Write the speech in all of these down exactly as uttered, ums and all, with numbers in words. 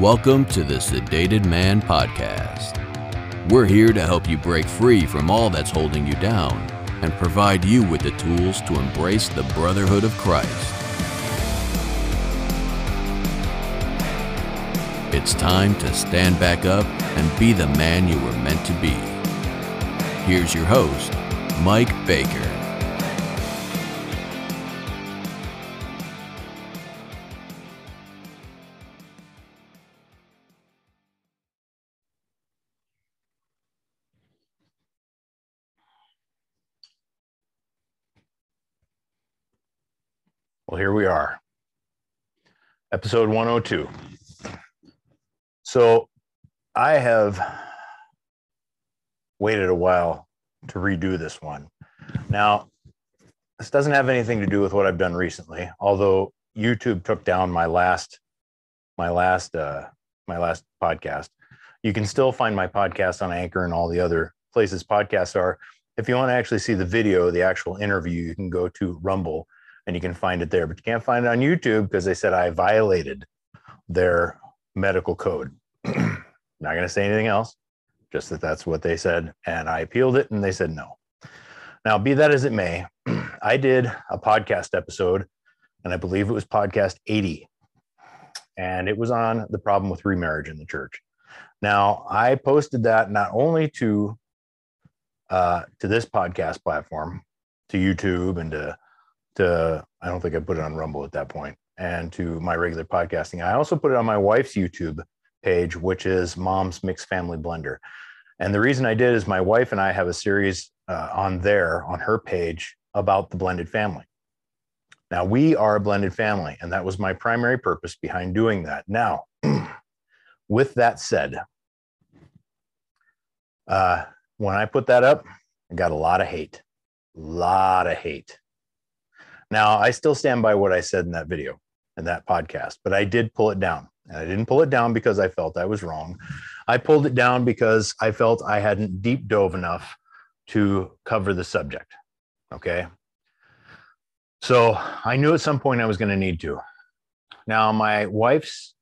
Welcome to the Sedated Man Podcast. We're here to help you break free from all that's holding you down and provide you with the tools to embrace the brotherhood of Christ. It's time to stand back up and be the man you were meant to be. Here's your host, Mike Baker. Well, here we are, episode one oh two. So I have waited a while to redo this one. Now, this doesn't have anything to do with what I've done recently, although YouTube took down my last, my last, uh, my last podcast. You can still find my podcast on Anchor and all the other places podcasts are. If you want to actually see the video, the actual interview, you can go to Rumble. And you can find it there, but you can't find it on YouTube because they said I violated their medical code. Not going to say anything else, just that that's what they said. And I appealed it and they said no. Now, be that as it may, I did a podcast episode, and I believe it was podcast eighty. And it was on the problem with remarriage in the church. Now, I posted that not only to, uh, to this podcast platform, to YouTube and to to, I don't think I put it on Rumble at that point, and to my regular podcasting. I also put it on my wife's YouTube page, which is Mom's Mixed Family Blender. And the reason I did is my wife and I have a series uh, on there, on her page, about the blended family. Now, we are a blended family, and that was my primary purpose behind doing that. Now, with that said, uh, when I put that up, I got a lot of hate, a lot of hate. Now, I still stand by what I said in that video, in that podcast, but I did pull it down. And I didn't pull it down because I felt I was wrong. I pulled it down because I felt I hadn't deep dove enough to cover the subject. Okay. So I knew at some point I was going to need to. Now, my wife's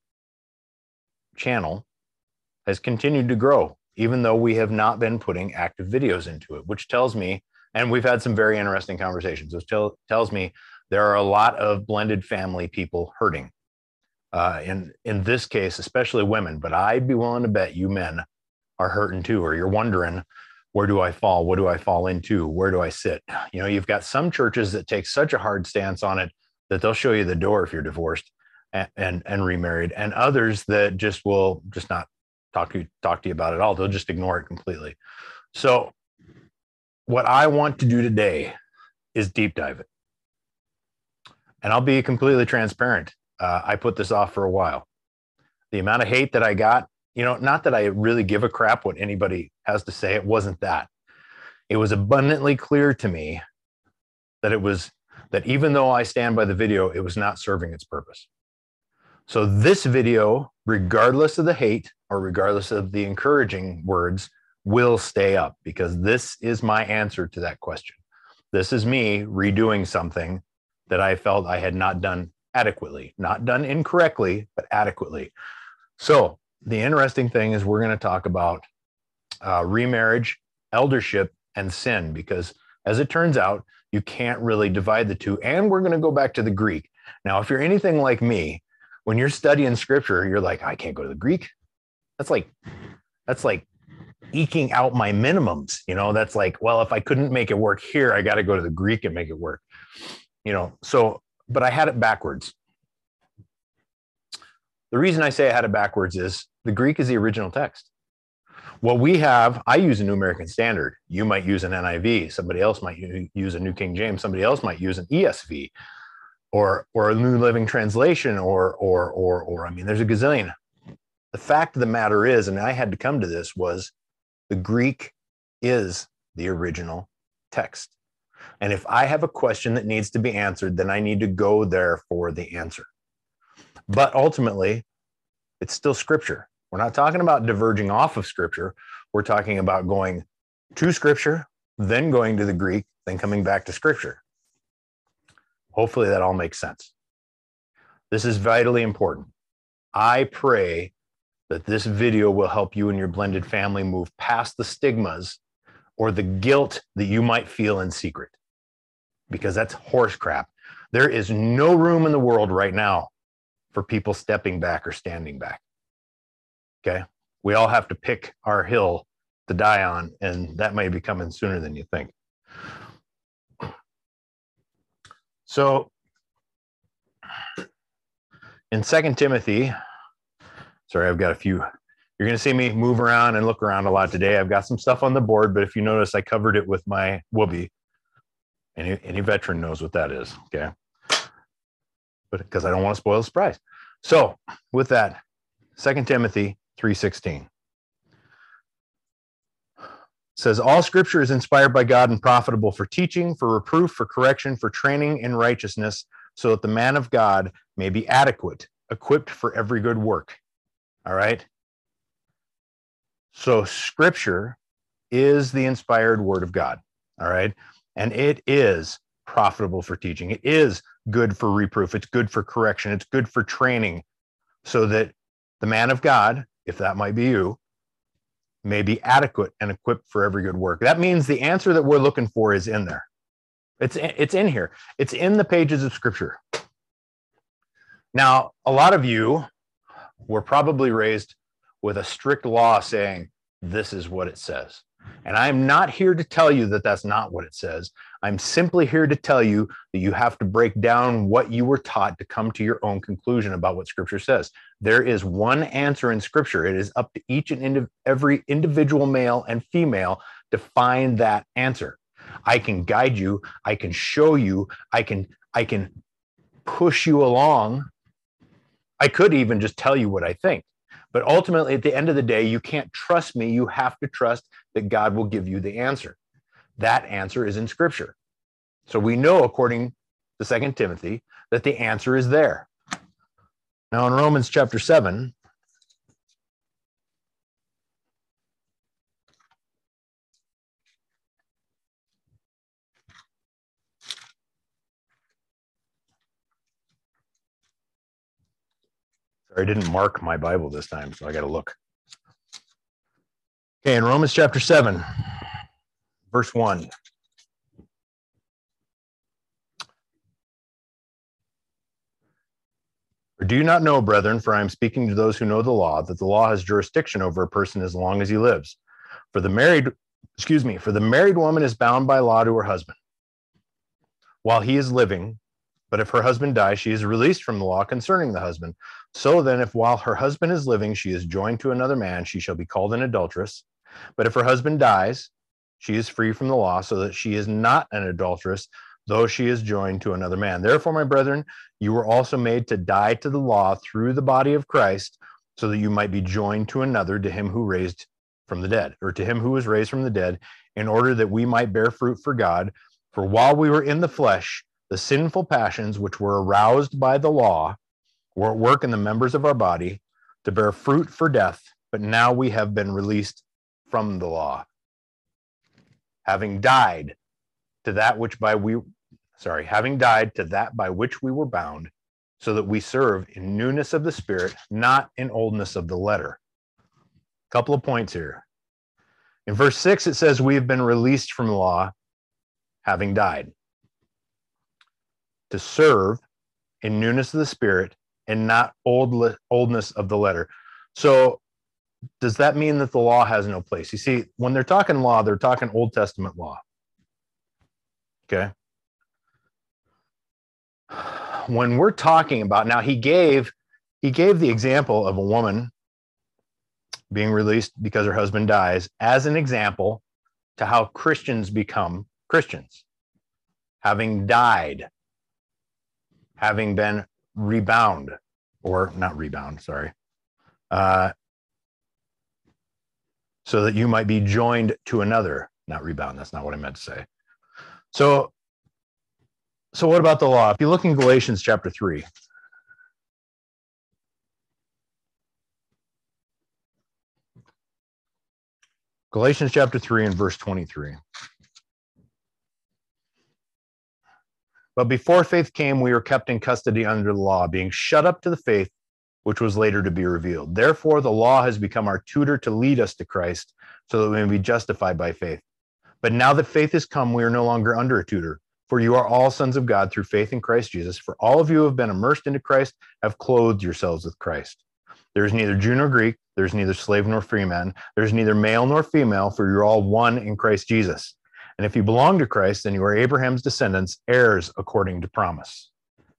channel has continued to grow, even though we have not been putting active videos into it, which tells me, and we've had some very interesting conversations, which tell, tells me there are a lot of blended family people hurting. Uh, in, in this case, especially women, but I'd be willing to bet you men are hurting too, or you're wondering, where do I fall? What do I fall into? Where do I sit? You know, you've got some churches that take such a hard stance on it that they'll show you the door if you're divorced and, and, and remarried, and others that just will just not talk to you, talk to you about it at all. They'll just ignore it completely. So what I want to do today is deep dive it. And I'll be completely transparent. Uh, I put this off for a while. The amount of hate that I got, you know, not that I really give a crap what anybody has to say. It wasn't that. It was abundantly clear to me that it was, that even though I stand by the video, it was not serving its purpose. So this video, regardless of the hate or regardless of the encouraging words, will stay up, because this is my answer to that question. This is me redoing something that I felt I had not done adequately, not done incorrectly, but adequately. So the interesting thing is we're going to talk about uh, remarriage, eldership, and sin, because as it turns out, you can't really divide the two. And we're going to go back to the Greek. Now, if you're anything like me, when you're studying scripture, you're like, I can't go to the Greek. That's like, that's like, eking out my minimums, you know, that's like, well, if I couldn't make it work here, I got to go to the Greek and make it work, you know, so, but I had it backwards. The reason I say I had it backwards is the Greek is the original text. What we have, I use a New American Standard. You might use an N I V. Somebody else might use a New King James. Somebody else might use an E S V or, or a New Living Translation or, or, or, or, I mean, there's a gazillion. The fact of the matter is, and I had to come to this, was the Greek is the original text. And if I have a question that needs to be answered, then I need to go there for the answer. But ultimately, it's still scripture. We're not talking about diverging off of scripture. We're talking about going to scripture, then going to the Greek, then coming back to scripture. Hopefully that all makes sense. This is vitally important. I pray that this video will help you and your blended family move past the stigmas or the guilt that you might feel in secret, because that's horse crap. There is no room in the world right now for people stepping back or standing back. Okay? We all have to pick our hill to die on, and that may be coming sooner than you think. So in Second Timothy, sorry, I've got a few, you're going to see me move around and look around a lot today. I've got some stuff on the board, but if you notice, I covered it with my whoopee. Any, any veteran knows what that is, okay? But because I don't want to spoil the surprise. So with that, Second Timothy three sixteen says, all scripture is inspired by God and profitable for teaching, for reproof, for correction, for training in righteousness, so that the man of God may be adequate, equipped for every good work. All right? So scripture is the inspired word of God. All right? And it is profitable for teaching. It is good for reproof. It's good for correction. It's good for training, so that the man of God, if that might be you, may be adequate and equipped for every good work. That means the answer that we're looking for is in there. It's, it's in here. It's in the pages of scripture. Now, a lot of you were probably raised with a strict law saying, this is what it says. And I'm not here to tell you that that's not what it says. I'm simply here to tell you that you have to break down what you were taught to come to your own conclusion about what scripture says. There is one answer in scripture. It is up to each and indiv- every individual male and female to find that answer. I can guide you. I can show you. I can, I can push you along. I could even just tell you what I think. But ultimately, at the end of the day, you can't trust me. You have to trust that God will give you the answer. That answer is in scripture. So we know, according to Second Timothy, that the answer is there. Now in Romans chapter seven, sorry, I didn't mark my Bible this time, so I got to look. Okay, in Romans chapter seven, verse one. Or do you not know, brethren, for I am speaking to those who know the law, that the law has jurisdiction over a person as long as he lives. For the married, excuse me, for the married woman is bound by law to her husband while he is living, but if her husband dies, she is released from the law concerning the husband. So then, if while her husband is living, she is joined to another man, she shall be called an adulteress. But if her husband dies, she is free from the law, so that she is not an adulteress, though she is joined to another man. Therefore, my brethren, you were also made to die to the law through the body of Christ, so that you might be joined to another, to him who raised from the dead, or to him who was raised from the dead, in order that we might bear fruit for God. For while we were in the flesh, the sinful passions which were aroused by the law were at work in the members of our body to bear fruit for death, but now we have been released from the law, having died to that which by we, sorry, having died to that by which we were bound, so that we serve in newness of the Spirit, not in oldness of the letter. A couple of points here. In verse six, it says, we have been released from the law, having died, to serve in newness of the Spirit and not old, oldness of the letter. So does that mean that the law has no place? You see, when they're talking law, they're talking Old Testament law. Okay. When we're talking about, now he gave, he gave the example of a woman being released because her husband dies as an example to how Christians become Christians, having died, having been rebound, or not rebound, sorry, uh, so that you might be joined to another, not rebound. That's not what I meant to say. So, so what about the law? If you look in Galatians chapter three, Galatians chapter three and verse twenty-three. But before faith came, we were kept in custody under the law, being shut up to the faith which was later to be revealed. Therefore, the law has become our tutor to lead us to Christ so that we may be justified by faith. But now that faith has come, we are no longer under a tutor. For you are all sons of God through faith in Christ Jesus. For all of you who have been immersed into Christ have clothed yourselves with Christ. There is neither Jew nor Greek. There is neither slave nor free man. There is neither male nor female, for you're all one in Christ Jesus. And if you belong to Christ, then you are Abraham's descendants, heirs according to promise.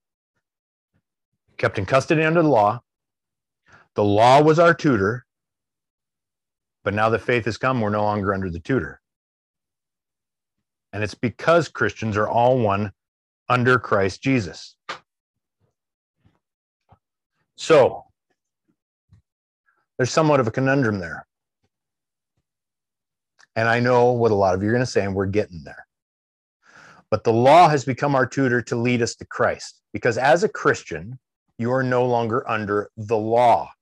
Kept in custody under the law. The law was our tutor. But now that faith has come, we're no longer under the tutor. And it's because Christians are all one under Christ Jesus. So, there's somewhat of a conundrum there. And I know what a lot of you are going to say, and we're getting there. But the law has become our tutor to lead us to Christ. Because as a Christian, you are no longer under the law.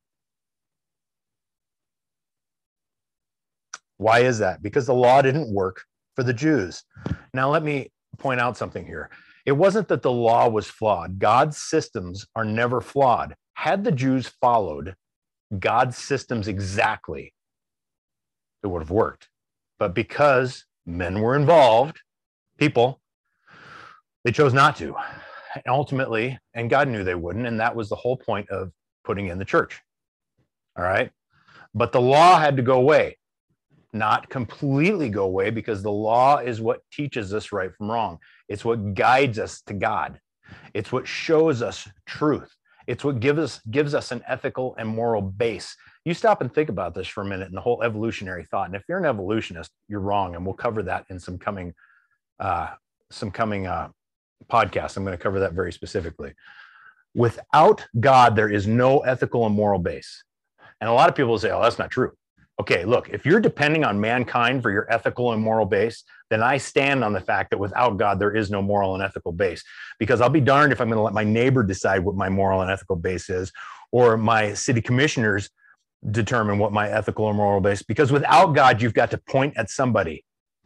Why is that? Because the law didn't work for the Jews. Now, let me point out something here. It wasn't that the law was flawed. God's systems are never flawed. Had the Jews followed God's systems exactly, it would have worked. But because men were involved, people, they chose not to. And ultimately, and God knew they wouldn't, and that was the whole point of putting in the church. All right? But the law had to go away. Not completely go away, because the law is what teaches us right from wrong. It's what guides us to God. It's what shows us truth. It's what gives us, gives us an ethical and moral base. You stop and think about this for a minute and the whole evolutionary thought. And if you're an evolutionist, you're wrong. And we'll cover that in some coming, uh, some coming uh, podcasts. I'm going to cover that very specifically. Without God, there is no ethical and moral base. And a lot of people say, oh, that's not true. Okay, look, if you're depending on mankind for your ethical and moral base, then I stand on the fact that without God, there is no moral and ethical base. Because I'll be darned if I'm going to let my neighbor decide what my moral and ethical base is, or my city commissioners determine what my ethical or moral base. Because without God, you've got to point at somebody.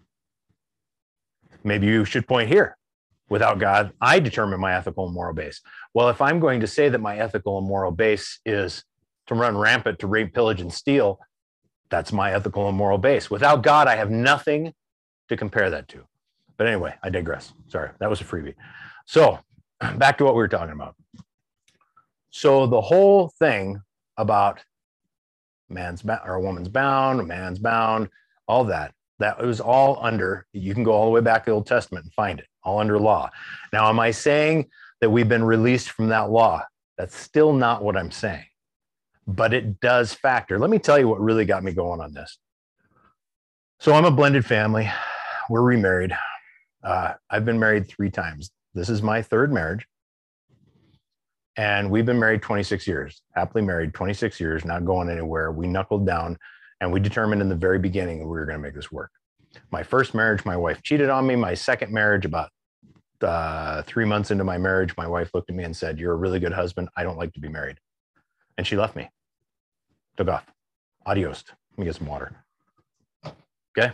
Maybe you should point here. Without God, I determine my ethical and moral base. Well, if I'm going to say that my ethical and moral base is to run rampant, to rape, pillage, and steal, that's my ethical and moral base. Without God, I have nothing to compare that to. But anyway, I digress. Sorry, that was a freebie. So back to what we were talking about. So the whole thing about man's ba- or a woman's bound, a man's bound, all that, that was all under, you can go all the way back to the Old Testament and find it, all under law. Now, am I saying that we've been released from that law? That's still not what I'm saying. But it does factor. Let me tell you what really got me going on this. So I'm a blended family. We're remarried. Uh, I've been married three times. This is my third marriage. And we've been married twenty-six years, happily married twenty-six years, not going anywhere. We knuckled down and we determined in the very beginning that we were going to make this work. My first marriage, my wife cheated on me. My second marriage, about uh, three months into my marriage, my wife looked at me and said, "You're a really good husband. I don't like to be married." And she left me. Took off. Adios. Let me get some water. Okay.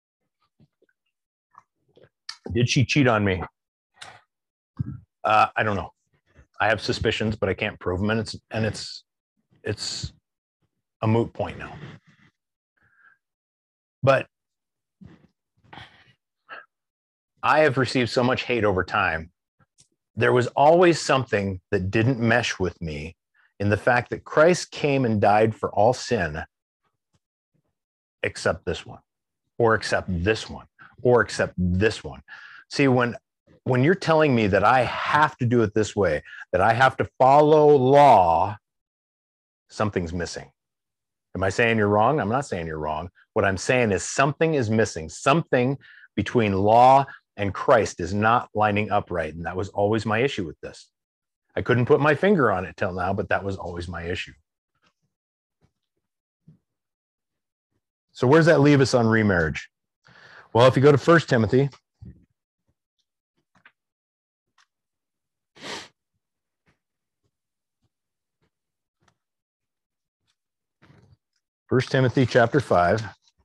Did she cheat on me? Uh, I don't know. I have suspicions, but I can't prove them, and it's and it's it's a moot point now. But I have received so much hate over time. There was always something that didn't mesh with me in the fact that Christ came and died for all sin except this one, or except this one, or except this one. See, when, when you're telling me that I have to do it this way, that I have to follow law, something's missing. Am I saying you're wrong? I'm not saying you're wrong. What I'm saying is something is missing. Something between law and Christ is not lining up right. And that was always my issue with this. I couldn't put my finger on it till now, but that was always my issue. So where does that leave us on remarriage? Well, if you go to First Timothy, First Timothy chapter five,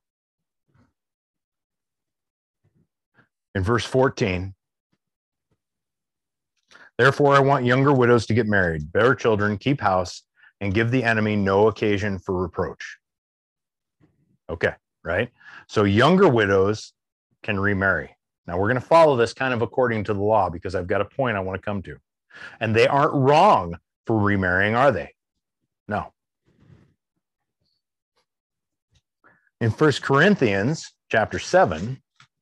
in verse fourteen. Therefore, I want younger widows to get married, bear children, keep house, and give the enemy no occasion for reproach. Okay, right? So younger widows can remarry. Now we're going to follow this kind of according to the law because I've got a point I want to come to. And they aren't wrong for remarrying, are they? No. In First Corinthians chapter seven,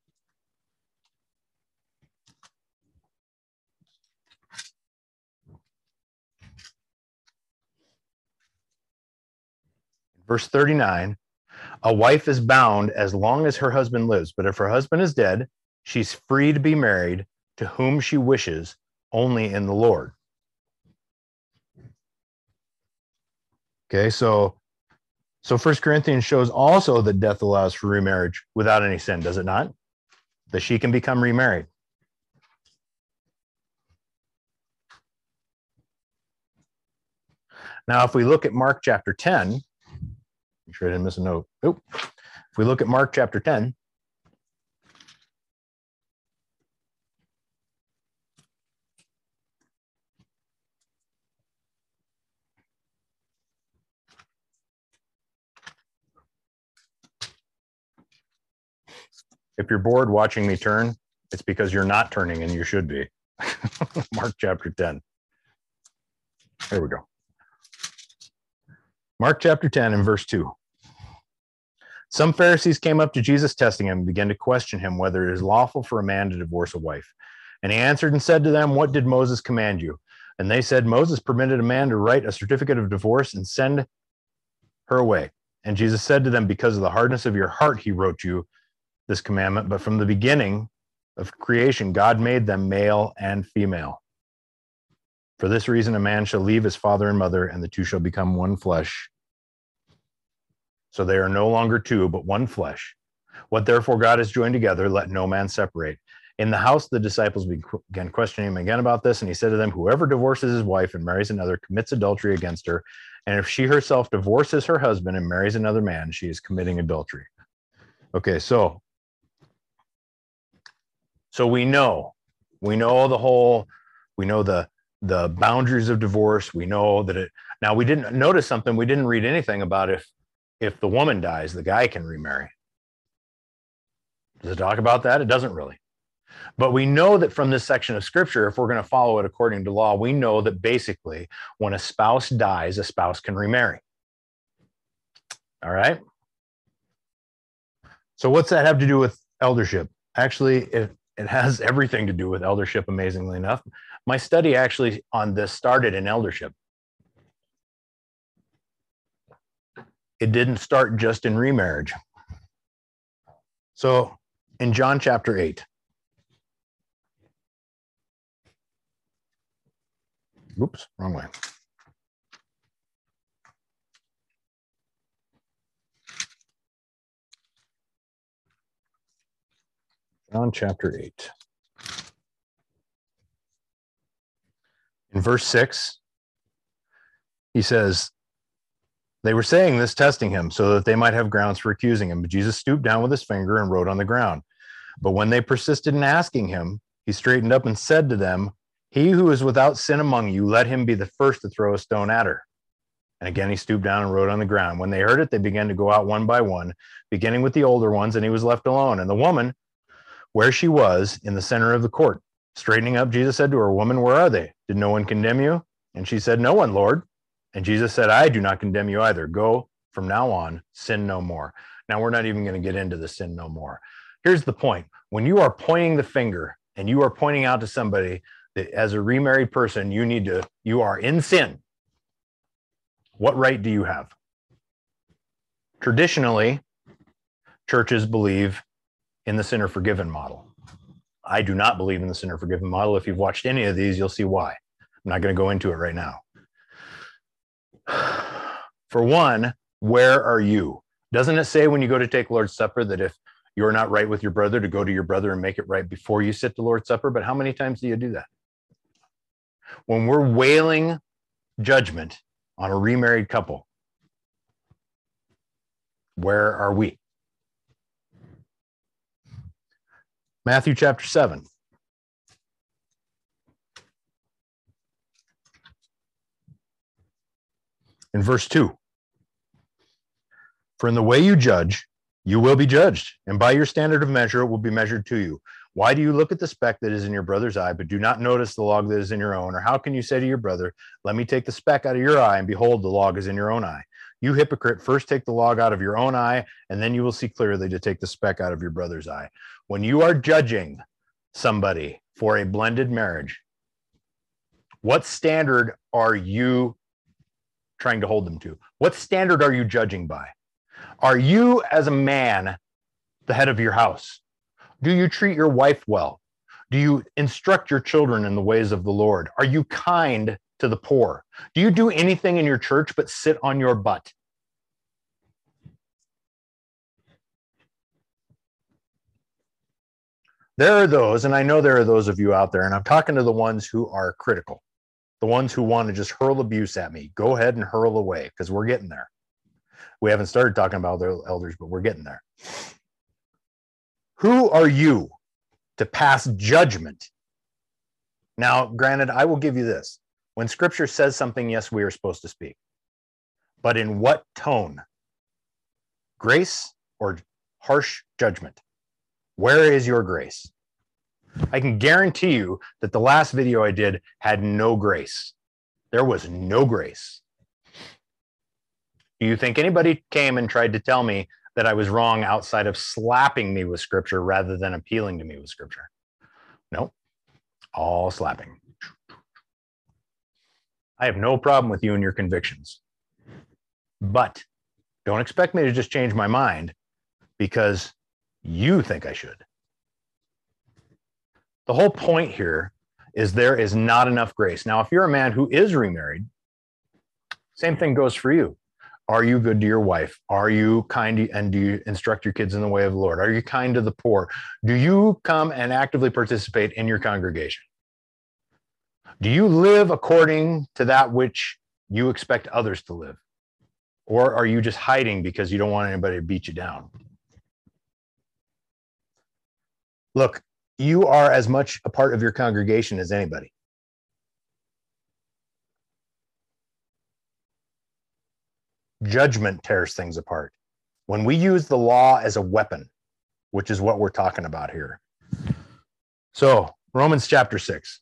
verse thirty-nine, a wife is bound as long as her husband lives, but if her husband is dead, she's free to be married to whom she wishes, only in the Lord. Okay, so so First Corinthians shows also that death allows for remarriage without any sin, does it not? That she can become remarried. Now, if we look at Mark chapter ten, make sure I didn't miss a note. Oop. If we look at Mark chapter ten, if you're bored watching me turn, it's because you're not turning and you should be. Mark chapter ten. There we go. Mark chapter ten and verse two. Some Pharisees came up to Jesus testing him and began to question him whether it is lawful for a man to divorce a wife. And he answered and said to them, what did Moses command you? And they said, Moses permitted a man to write a certificate of divorce and send her away. And Jesus said to them, because of the hardness of your heart, he wrote you this commandment. But from the beginning of creation, God made them male and female. For this reason, a man shall leave his father and mother, and the two shall become one flesh. So they are no longer two, but one flesh. What therefore God has joined together, let no man separate. In the house, the disciples began questioning him again about this, and he said to them, whoever divorces his wife and marries another commits adultery against her. And if she herself divorces her husband and marries another man, she is committing adultery. Okay, so, so we know, we know the whole, we know the, the boundaries of divorce. We know that it, now we didn't notice something. We didn't read anything about if, if the woman dies, the guy can remarry. Does it talk about that? It doesn't really. But we know that from this section of scripture, if we're going to follow it according to law, we know that basically when a spouse dies, a spouse can remarry. All right. So what's that have to do with eldership? Actually, it, it has everything to do with eldership, amazingly enough. My study actually on this started in eldership. It didn't start just in remarriage. So in John chapter eight, oops, wrong way. John chapter eight. In verse six, he says, they were saying this, testing him, so that they might have grounds for accusing him. But Jesus stooped down with his finger and wrote on the ground. But when they persisted in asking him, he straightened up and said to them, he who is without sin among you, let him be the first to throw a stone at her. And again, he stooped down and wrote on the ground. When they heard it, they began to go out one by one, beginning with the older ones, and he was left alone. And the woman, where she was, in the center of the court, straightening up, Jesus said to her, woman, where are they? Did no one condemn you? And she said, no one, Lord. And Jesus said, I do not condemn you either. Go from now on, sin no more. Now, we're not even going to get into the sin no more. Here's the point. When you are pointing the finger and you are pointing out to somebody that as a remarried person, you need to, you are in sin, what right do you have? Traditionally, churches believe in the sinner forgiven model. I do not believe in the sinner forgiven model. If you've watched any of these, you'll see why. I'm not going to go into it right now. For one, where are you? Doesn't it say when you go to take Lord's Supper that if you're not right with your brother, to go to your brother and make it right before you sit to Lord's Supper? But how many times do you do that? When we're wailing judgment on a remarried couple, where are we? Matthew chapter seven. In verse two, for in the way you judge, you will be judged, and by your standard of measure, it will be measured to you. Why do you look at the speck that is in your brother's eye, but do not notice the log that is in your own? Or how can you say to your brother, let me take the speck out of your eye, and behold, the log is in your own eye? You hypocrite, first take the log out of your own eye, and then you will see clearly to take the speck out of your brother's eye. When you are judging somebody for a blended marriage, what standard are you trying to hold them to? What standard are you judging by? Are you, as a man, the head of your house? Do you treat your wife well? Do you instruct your children in the ways of the Lord? Are you kind to the poor? Do you do anything in your church but sit on your butt? There are those, and I know there are those of you out there, and I'm talking to the ones who are critical, the ones who want to just hurl abuse at me. Go ahead and hurl away, because we're getting there. We haven't started talking about their elders, but we're getting there. Who are you to pass judgment? Now, granted, I will give you this. When Scripture says something, yes, we are supposed to speak. But in what tone? Grace or harsh judgment? Where is your grace? I can guarantee you that the last video I did had no grace. There was no grace. Do you think anybody came and tried to tell me that I was wrong outside of slapping me with Scripture rather than appealing to me with Scripture? No, all slapping. I have no problem with you and your convictions, but don't expect me to just change my mind because you think I should. The whole point here is there is not enough grace. Now, if you're a man who is remarried, same thing goes for you. Are you good to your wife? Are you kind to, and do you instruct your kids in the way of the Lord? Are you kind to the poor? Do you come and actively participate in your congregation? Do you live according to that which you expect others to live? Or are you just hiding because you don't want anybody to beat you down? Look, you are as much a part of your congregation as anybody. Judgment tears things apart. When we use the law as a weapon, which is what we're talking about here. So, Romans chapter six.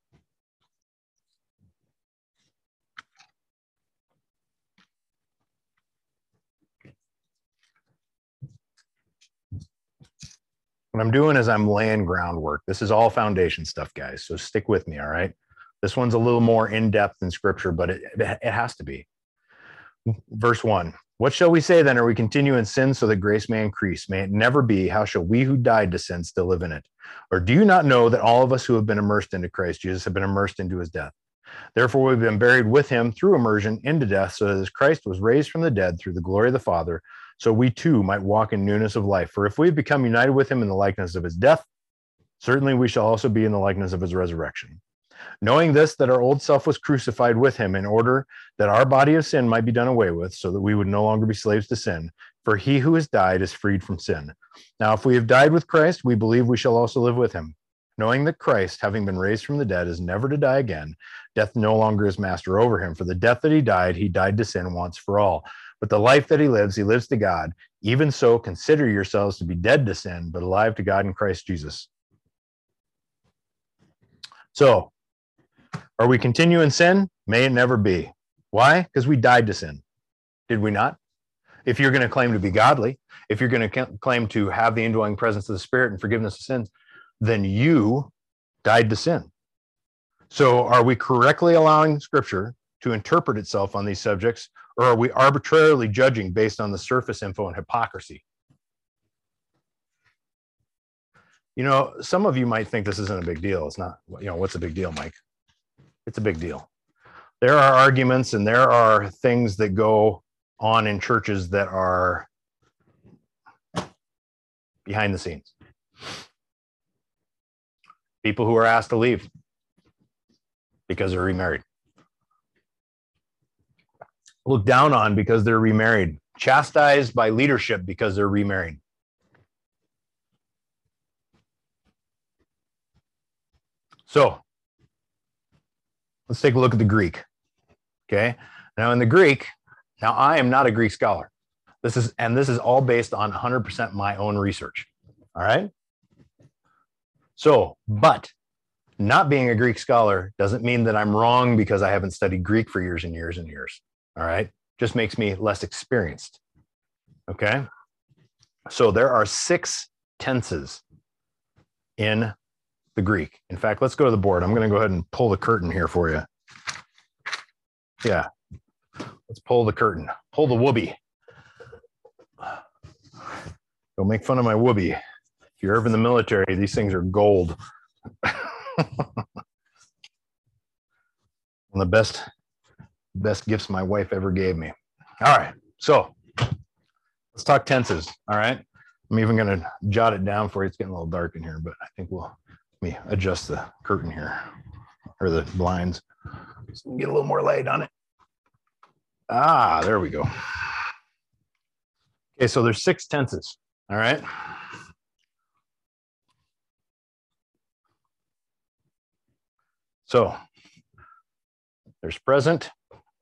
What I'm doing is I'm laying groundwork. This is all foundation stuff, guys. So stick with me, all right? This one's a little more in-depth than Scripture, but it, it has to be. Verse one, what shall we say then? Are we continue in sin so that grace may increase? May it never be. How shall we who died to sin still live in it? Or do you not know that all of us who have been immersed into Christ Jesus have been immersed into his death? Therefore, we've been buried with him through immersion into death, so that as Christ was raised from the dead through the glory of the Father, so we too might walk in newness of life. For if we have become united with him in the likeness of his death, certainly we shall also be in the likeness of his resurrection. Knowing this, that our old self was crucified with him in order that our body of sin might be done away with, so that we would no longer be slaves to sin. For he who has died is freed from sin. Now, if we have died with Christ, we believe we shall also live with him. Knowing that Christ, having been raised from the dead, is never to die again, death no longer is master over him. For the death that he died, he died to sin once for all. But the life that he lives, he lives to God. Even so, consider yourselves to be dead to sin, but alive to God in Christ Jesus. So, are we continue in sin? May it never be. Why? Because we died to sin. Did we not? If you're going to claim to be godly, if you're going to claim to have the indwelling presence of the Spirit and forgiveness of sins, then you died to sin. So are we correctly allowing Scripture to interpret itself on these subjects, or are we arbitrarily judging based on the surface info and hypocrisy? You know, some of you might think this isn't a big deal. It's not. You know, what's a big deal, Mike? It's a big deal. There are arguments and there are things that go on in churches that are behind the scenes. People who are asked to leave because they're remarried. Looked down on because they're remarried. Chastised by leadership because they're remarried. So, let's take a look at the Greek. Okay. Now in the Greek, Now, I am not a Greek scholar. This is, and this is all based on one hundred percent my own research. All right. So, but not being a Greek scholar doesn't mean that I'm wrong because I haven't studied Greek for years and years and years. All right. Just makes me less experienced. Okay. So there are six tenses in the Greek. In fact, let's go to the board. I'm going to go ahead and pull the curtain here for you. Yeah. Let's pull the curtain. Pull the whoopee. Don't make fun of my whoopee. If you're ever in the military, these things are gold. One of the best, best gifts my wife ever gave me. All right. So let's talk tenses. All right. I'm even going to jot it down for you. It's getting a little dark in here, but I think we'll let me adjust the curtain here or the blinds so we can get a little more light on it. Ah, there we go. Okay, so there's six tenses. All right. So there's present,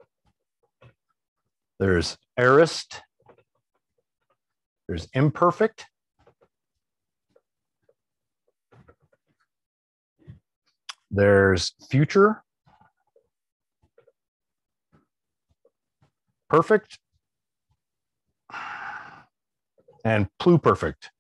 there's aorist, there's imperfect, there's future, perfect, and pluperfect.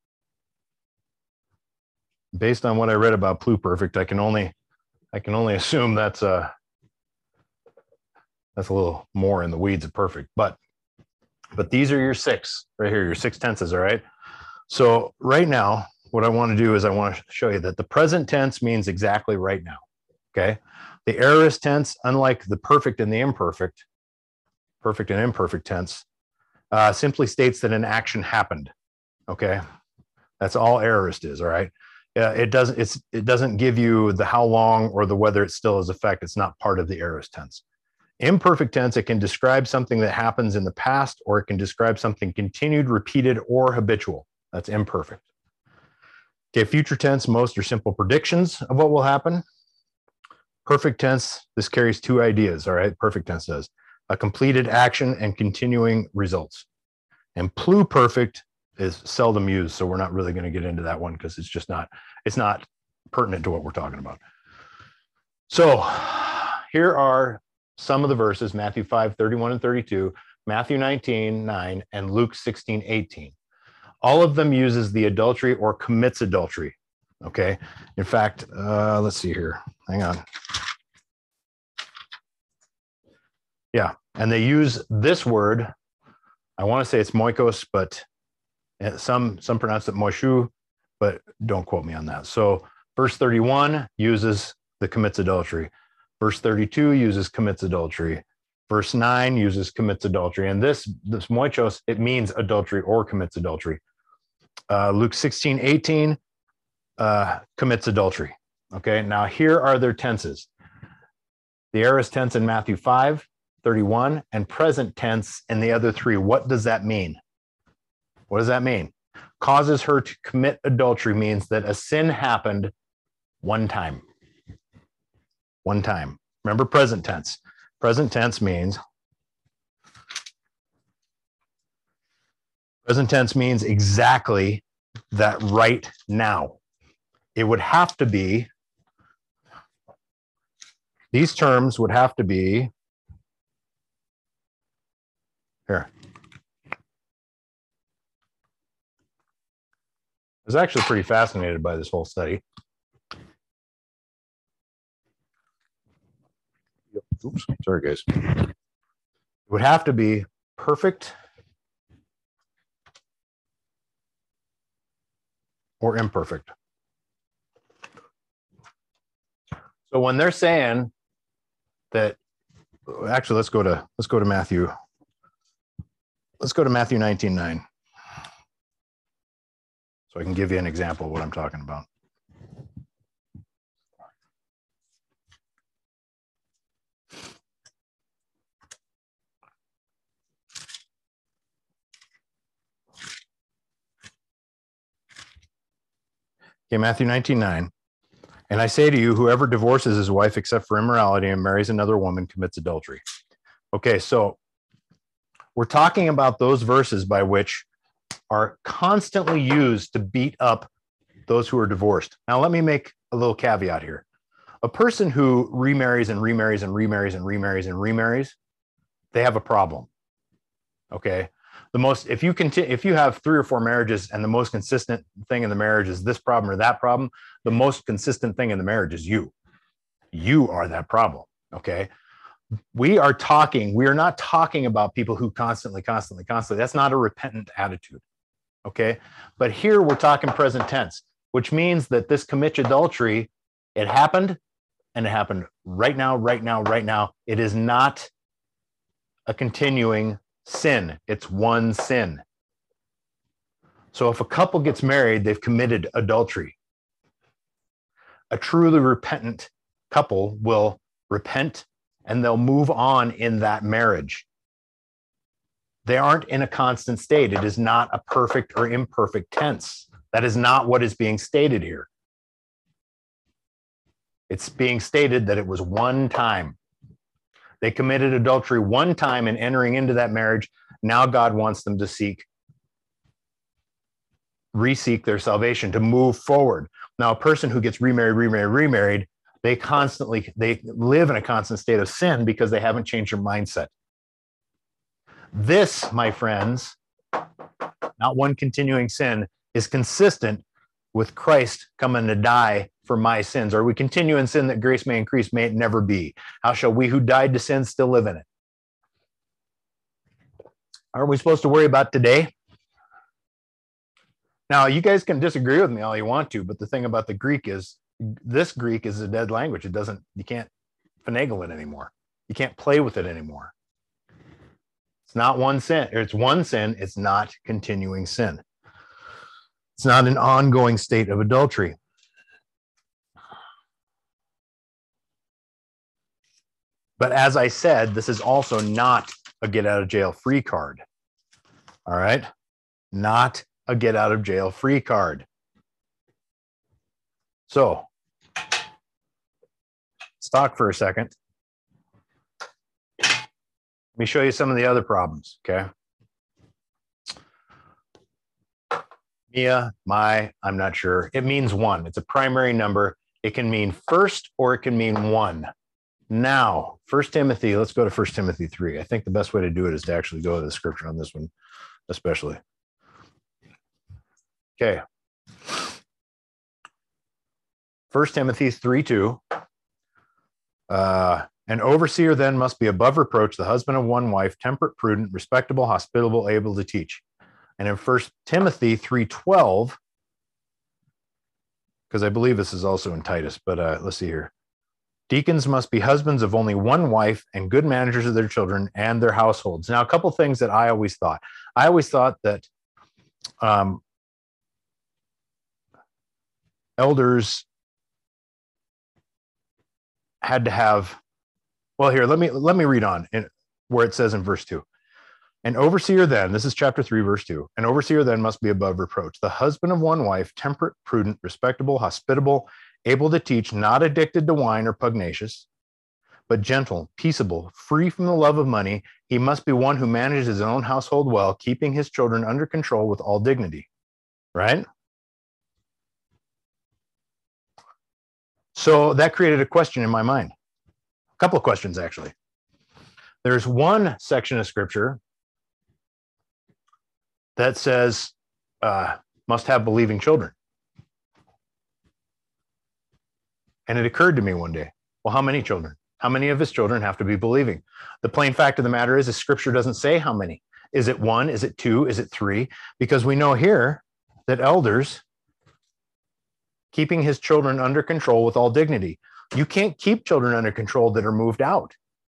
Based on what I read about pluperfect, I can only I can only assume that's a that's a little more in the weeds of perfect, but but these are your six right here, your six tenses. All right. So right now, what I want to do is I want to show you that the present tense means exactly right now. Okay. The aorist tense, unlike the perfect and the imperfect, perfect and imperfect tense, uh, simply states that an action happened. Okay. That's all aorist is. All right. Uh, it doesn't it's it doesn't give you the how long or the whether it still is effect. It's not part of the aorist tense. Imperfect tense, it can describe something that happens in the past, or it can describe something continued, repeated, or habitual. That's imperfect. Okay, future tense, most are simple predictions of what will happen. Perfect tense, this carries two ideas. All right, perfect tense does a completed action and continuing results. And pluperfect is seldom used, so we're not really going to get into that one because it's just not it's not pertinent to what we're talking about. So here are some of the verses: Matthew five, thirty-one and thirty-two, Matthew nineteen, nine, and Luke sixteen, eighteen. All of them uses the adultery or commits adultery. Okay. In fact, uh, let's see here. Hang on. Yeah, and they use this word. I want to say it's moikos, but some some pronounce it moishu, but don't quote me on that. So verse thirty-one uses the commits adultery. Verse thirty-two uses commits adultery. Verse nine uses commits adultery. And this, this moichos, it means adultery or commits adultery. Uh, Luke sixteen, eighteen uh, commits adultery. Okay, now here are their tenses. The aorist tense in Matthew five, thirty-one, and present tense in the other three. What does that mean? What does that mean? Causes her to commit adultery means that a sin happened one time. One time. Remember present tense. Present tense means present tense means exactly that right now. It would have to be, these terms would have to be here. I was actually pretty fascinated by this whole study. Oops, sorry, guys. It would have to be perfect or imperfect. So when they're saying that, actually, let's go to let's go to Matthew. Let's go to Matthew nineteen, nine. So I can give you an example of what I'm talking about. Okay, Matthew nineteen, nine. And I say to you, whoever divorces his wife except for immorality and marries another woman commits adultery. Okay, so We're talking about those verses by which are constantly used to beat up those who are divorced. Now, let me make a little caveat here. A person who remarries and remarries and remarries and remarries and remarries, they have a problem. Okay. The most, if you continue, if you have three or four marriages and the most consistent thing in the marriage is this problem or that problem, the most consistent thing in the marriage is you. You are that problem. Okay. We are talking, we are not talking about people who constantly, constantly, constantly, that's not a repentant attitude. Okay. But here we're talking present tense, which means that this commit adultery, it happened and it happened right now, right now, right now. It is not a continuing sin. It's one sin. So if a couple gets married, they've committed adultery. A truly repentant couple will repent and they'll move on in that marriage. They aren't in a constant state. It is not a perfect or imperfect tense. That is not what is being stated here. It's being stated that it was one time. They committed adultery one time in entering into that marriage. Now God wants them to seek, re-seek their salvation, to move forward. Now, a person who gets remarried, remarried, remarried, they constantly, they live in a constant state of sin because they haven't changed their mindset. This, my friends, not one continuing sin, is consistent with Christ coming to die for my sins. Are we continue in sin that grace may increase? May it never be. How shall we who died to sin still live in it? Aren't we supposed to worry about today? Now, you guys can disagree with me all you want to, but the thing about the Greek is, this Greek is a dead language. It doesn't, you can't finagle it anymore. You can't play with it anymore. It's not one sin. It's one sin. It's not continuing sin. It's not an ongoing state of adultery. But as I said, this is also not a get out of jail free card. All right? Not a get out of jail free card. So, let's talk for a second. Let me show you some of the other problems, okay? Mia, my, I'm not sure. It means one. It's a primary number. It can mean first or it can mean one. Now, First Timothy, let's go to First Timothy three. I think the best way to do it is to actually go to the scripture on this one, especially. Okay. First Timothy three two. Uh, An overseer then must be above reproach, the husband of one wife, temperate, prudent, respectable, hospitable, able to teach. And in First Timothy three twelve, because I believe this is also in Titus, but uh, let's see here. Deacons must be husbands of only one wife and good managers of their children and their households. Now, a couple things that I always thought. I always thought that um, elders had to have, well, here, let me let me read on in, where it says in verse two. An overseer then, this is chapter three, verse two, an overseer then must be above reproach, the husband of one wife, temperate, prudent, respectable, hospitable, able to teach, not addicted to wine or pugnacious, but gentle, peaceable, free from the love of money. He must be one who manages his own household well, keeping his children under control with all dignity. Right? So that created a question in my mind. A couple of questions, actually. There's one section of scripture that says, uh, must have believing children. And it occurred to me one day, well, how many children? How many of his children have to be believing? The plain fact of the matter is, the scripture doesn't say how many. Is it one? Is it two? Is it three? Because we know here that elders keeping his children under control with all dignity. You can't keep children under control that are moved out.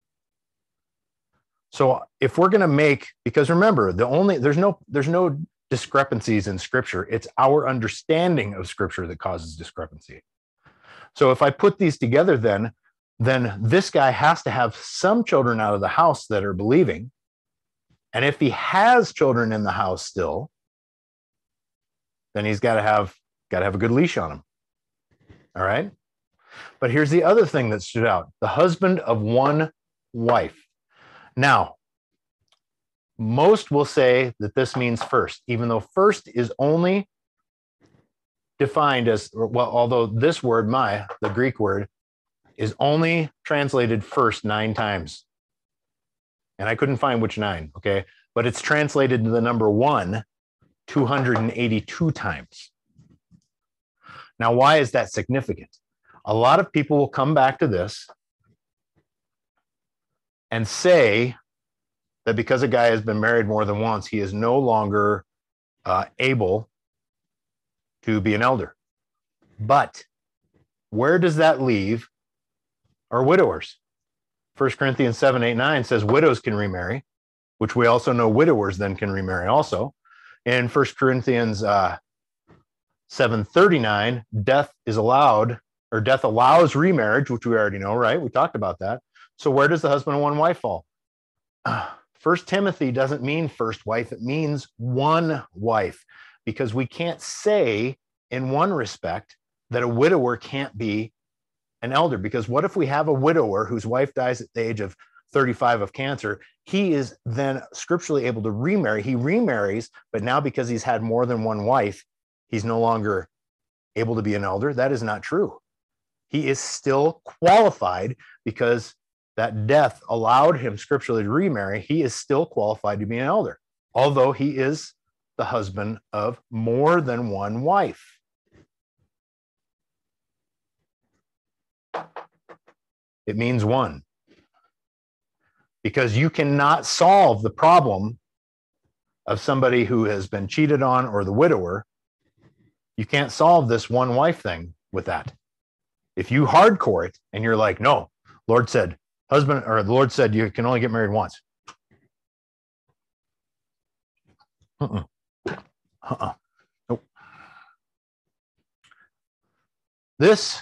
So if we're going to make, because remember, the only, there's no, there's no discrepancies in scripture. It's our understanding of scripture that causes discrepancy. So if I put these together, then, then this guy has to have some children out of the house that are believing. And if he has children in the house still, then he's got to have, got to have a good leash on him. All right. But here's the other thing that stood out. The husband of one wife. Now, Most will say that this means first, even though first is only defined as, well, although this word, my, the Greek word, is only translated first nine times. And I couldn't find which nine, okay? But it's translated to the number one two hundred eighty-two times. Now, why is that significant? A lot of people will come back to this and say that because a guy has been married more than once, he is no longer uh, able to be an elder. But where does that leave our widowers? First Corinthians seven, eight, nine says widows can remarry, which we also know widowers then can remarry also. In First Corinthians uh, seven thirty-nine, death is allowed, or death allows remarriage, which we already know, right? We talked about that. So where does the husband and one wife fall? Uh, First Timothy doesn't mean first wife, it means one wife, because we can't say in one respect that a widower can't be an elder. Because what if we have a widower whose wife dies at the age of thirty-five of cancer? He is then scripturally able to remarry. He remarries, but now because he's had more than one wife, he's no longer able to be an elder. That is not true. He is still qualified because that death allowed him scripturally to remarry. He is still qualified to be an elder, although he is the husband of more than one wife. It means one. Because you cannot solve the problem of somebody who has been cheated on or the widower. You can't solve this one wife thing with that. If you hardcore it and you're like, no, Lord said, husband, or the Lord said you can only get married once. Uh-uh. Uh-uh. Nope. This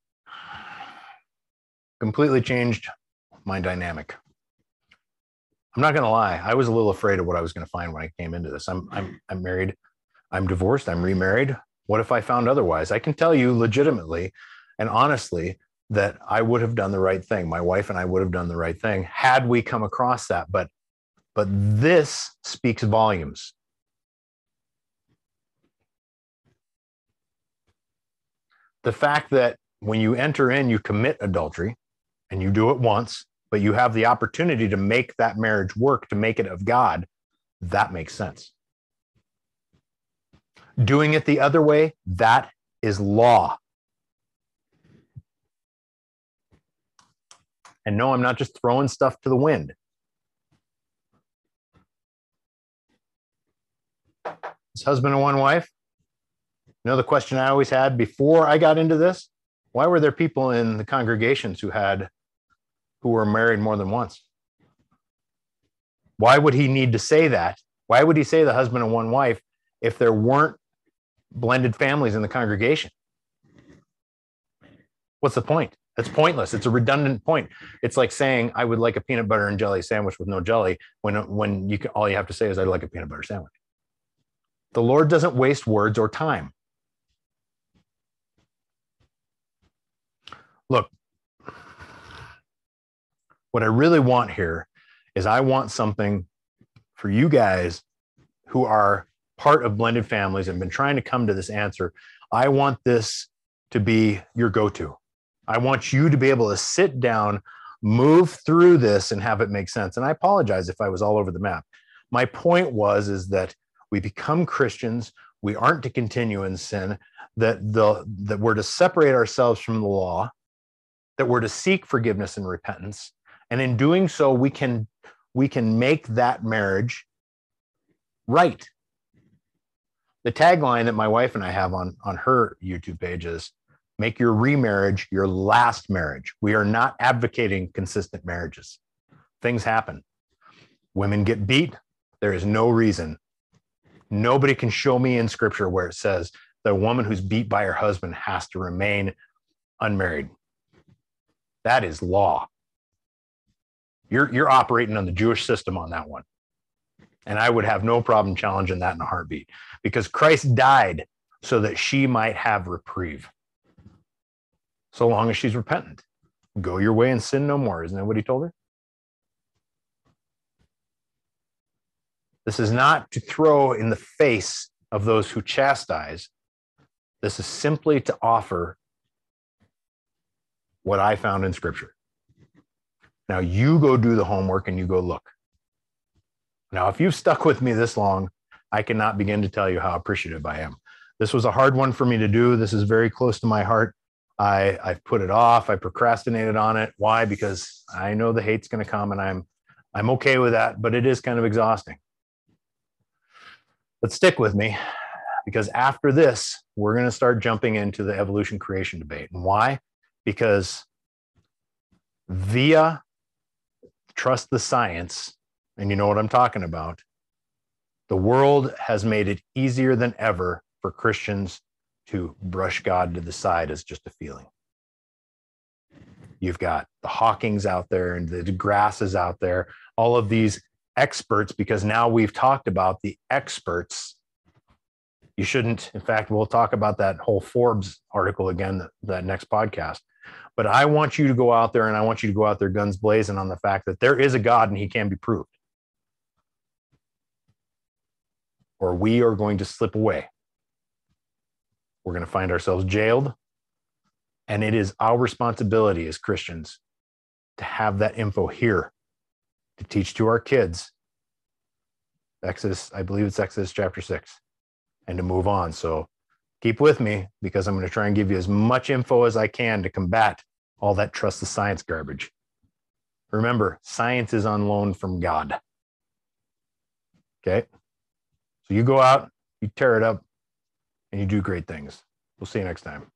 completely changed my dynamic. I'm not going to lie. I was a little afraid of what I was going to find when I came into this. I'm, I'm, I'm married. I'm divorced. I'm remarried. What if I found otherwise? I can tell you legitimately and honestly that I would have done the right thing. My wife and I would have done the right thing had we come across that. But, but this speaks volumes. The fact that when you enter in, you commit adultery and you do it once, but you have the opportunity to make that marriage work, to make it of God, that makes sense. Doing it the other way, that is law. And no, I'm not just throwing stuff to the wind. This husband and one wife, you know the question I always had before I got into this? Why were there people in the congregations who had who were married more than once? Why would he need to say that? Why would he say the husband and one wife if there weren't blended families in the congregation? What's the point? It's pointless. It's a redundant point. It's like saying I would like a peanut butter and jelly sandwich with no jelly when, when you can, all you have to say is I'd like a peanut butter sandwich. The Lord doesn't waste words or time. Look, what I really want here is I want something for you guys who are part of blended families and been trying to come to this answer. I want this to be your go-to. I want you to be able to sit down, move through this and have it make sense. And I apologize if I was all over the map. My point was, is that we become Christians. We aren't to continue in sin, that the, that we're to separate ourselves from the law, that we're to seek forgiveness and repentance. And in doing so, we can, we can make that marriage right. The tagline that my wife and I have on, on her YouTube page is, make your remarriage your last marriage. We are not advocating consistent marriages. Things happen. Women get beat. There is no reason. Nobody can show me in scripture where it says that a woman who's beat by her husband has to remain unmarried. That is law. You're, you're operating on the Jewish system on that one. And I would have no problem challenging that in a heartbeat, because Christ died so that she might have reprieve. So long as she's repentant. Go your way and sin no more. Isn't that what he told her? This is not to throw in the face of those who chastise. This is simply to offer what I found in Scripture. Now you go do the homework and you go look. Now, if you've stuck with me this long, I cannot begin to tell you how appreciative I am. This was a hard one for me to do. This is very close to my heart. I, I've put it off. I procrastinated on it. Why? Because I know the hate's going to come, and I'm, I'm okay with that, but it is kind of exhausting. But stick with me, because after this, we're going to start jumping into the evolution creation debate. And why? Because via trust the science, and you know what I'm talking about, the world has made it easier than ever for Christians to brush God to the side as just a feeling. You've got the Hawkings out there and the DeGrasses out there, all of these experts, because now we've talked about the experts. You shouldn't, in fact, we'll talk about that whole Forbes article again, that, that next podcast. But I want you to go out there, and I want you to go out there guns blazing on the fact that there is a God and he can be proved. Or we are going to slip away. We're going to find ourselves jailed. And it is our responsibility as Christians to have that info here, to teach to our kids. Exodus, I believe it's Exodus chapter six, and to move on. So keep with me, because I'm going to try and give you as much info as I can to combat all that trust the science garbage. Remember, science is on loan from God. Okay? So you go out, you tear it up, and you do great things. We'll see you next time.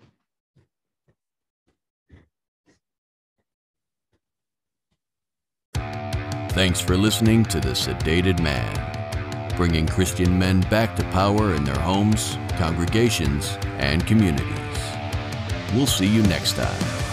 Thanks for listening to The Sedated Man, bringing Christian men back to power in their homes, congregations, and communities. We'll see you next time.